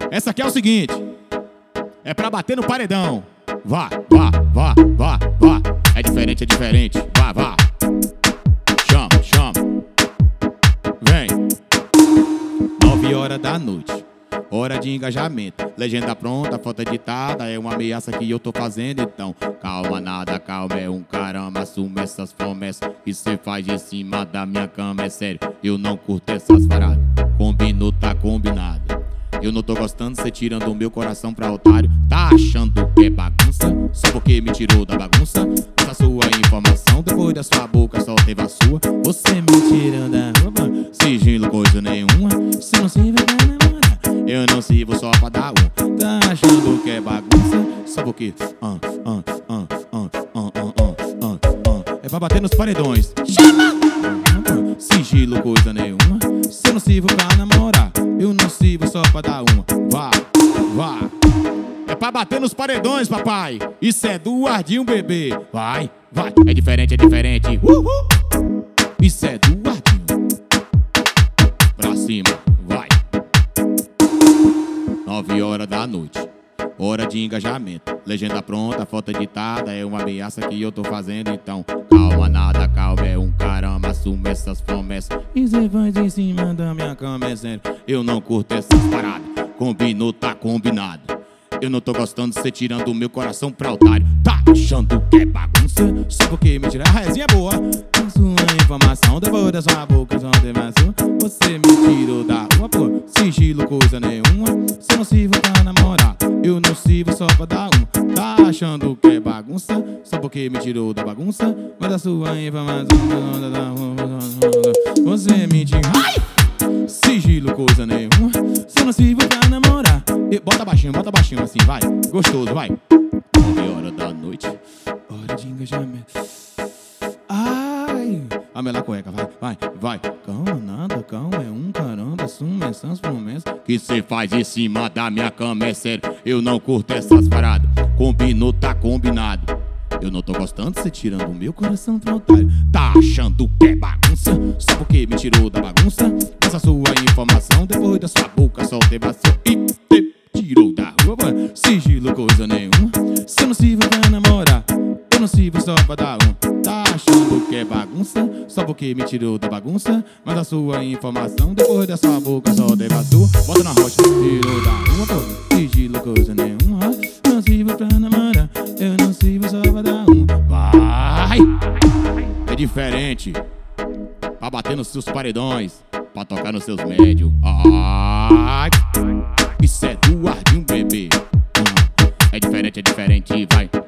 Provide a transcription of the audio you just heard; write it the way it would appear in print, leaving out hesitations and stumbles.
Essa aqui é o seguinte, é pra bater no paredão. Vá, vá, vá, vá, vá. É diferente, vá, vá. Chama, chama. Vem. 9 horas da noite, hora de engajamento. Legenda pronta, foto editada. É uma ameaça que eu tô fazendo. Então, calma, nada, calma, é um caramba. Assume essas promessas que cê faz em cima da minha cama. É sério, eu não curto essas paradas. Combinou, tá combinado. Eu não tô gostando, cê tirando o meu coração pra otário. Tá achando que é bagunça? Só porque me tirou da bagunça. Essa sua informação, depois da sua boca só teve a sua. Você me tirando da roupa, sigilo coisa nenhuma. Se não sirva pra namorar, eu não sirvo só pra dar um. Tá achando que é bagunça? Só porque é pra bater nos paredões. Chama! Sigilo coisa nenhuma. Se eu não sirvo pra namorar, eu não sirvo só pra dar uma. Vá, vá. É pra bater nos paredões, papai. Isso é do Ardinho, bebê. Vai, vai. É diferente, Isso é do Ardinho. Pra cima, vai. 9 horas da noite, hora de engajamento. Legenda pronta, foto editada. É uma ameaça que eu tô fazendo. Então, calma, nada, calma, é um caramba. Assume essas promessas e cê faz em cima da minha cama. É sério, eu não curto essas paradas. Combinou, tá combinado. Eu não tô gostando de cê tirando o meu coração pra otário. Tá achando que é bagunça? Só porque me tirar a resinha é boa. A sua informação depois da sua boca só teve a sua. Você me tirou da rua, pô. Sigilo coisa nenhuma. Se não sirvo pra namorar, eu não sirvo só pra dar um. Tá achando que é bagunça? Só porque me tirou da bagunça. Mas a sua informação você me tirou. Ai! Sigilo coisa nenhuma. Se não sirvo pra namorar, bota baixinho assim, vai. Gostoso, vai. 9 horas da noite, hora de engajamento. Ai, a mela cueca, vai. Calma, nada, calma, é um caramba. Assume essas promessas que cê faz em cima da minha cama. É sério, eu não curto essas paradas. Combinou, tá combinado. Eu não tô gostando de cê tirando o meu coração pro otário. Tá achando que é bagunça? Só porque me tirou da bagunça. Essa sua informação depois da sua boca só teve a sua. E te tirou da rua, sigilo coisa nenhuma. Se eu não sirvo pra namorar, eu não sirvo só pra dar um. Tá achando que é bagunça? Só porque me tirou da bagunça. Mas a sua informação depois da sua boca só teve a sua. Bota na rocha, tirou da rua, pô. Sigilo coisa nenhuma. Não sirvo pra namorar, eu não sirvo só pra dar um. Vai! É diferente. Pra bater nos seus paredões, pra tocar nos seus médios. Ai! Isso é do Ardinho, bebê. É diferente, vai.